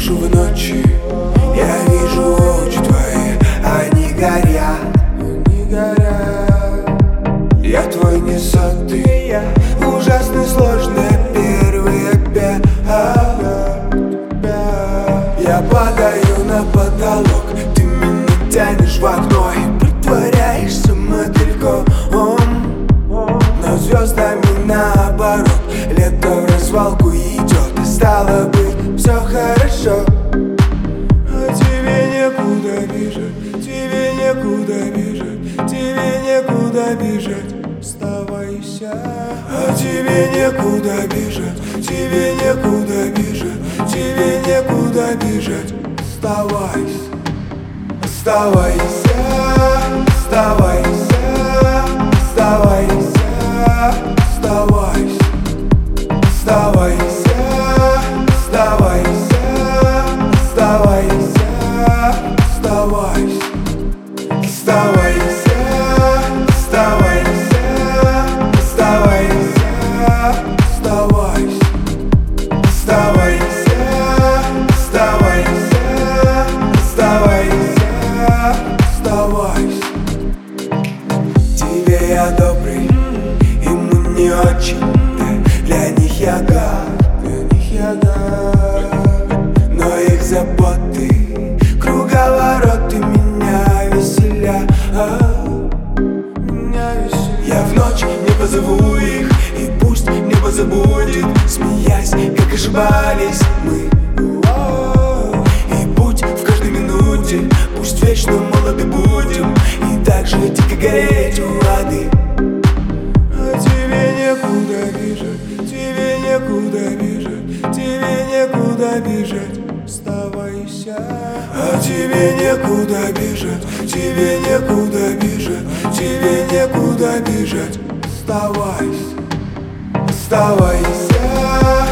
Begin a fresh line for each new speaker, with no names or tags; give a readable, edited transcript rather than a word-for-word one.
вижу в ночи, я вижу очи твои, они горят, они горят. Я твой не сотый, ужасно сложное первый опять. Я падаю на потолок, ты меня тянешь в окно и притворяешься мотыльком. Но звездами наоборот, лето в развалку идет, и стало быть все хорошо. А тебе некуда бежать, тебе некуда бежать, тебе некуда бежать, оставайся. А тебе некуда бежать, тебе некуда бежать, тебе некуда бежать, оставайся. Оставайся, оставайся, оставайся, оставайся, оставайся, оставайся, оставайся, оставайся, оставайся, оставайся, оставайся, оставайся, оставайся, оставайся. Тебе я добрый, ему не очень, для них я гад, для них я гад. Но их заботы, круговороты меня веселят, меня веселят. Я в ночь не позову их, и пусть небо забудет, смеясь, как ошибались мы. И будь в каждой минуте, пусть вечно молоды будем, и так же дико гореть у воды. А тебе некуда бежать, тебе некуда бежать, тебе некуда бежать, оставайся. А тебе некуда бежать, тебе некуда бежать, тебе некуда бежать, оставайся. Оставайся.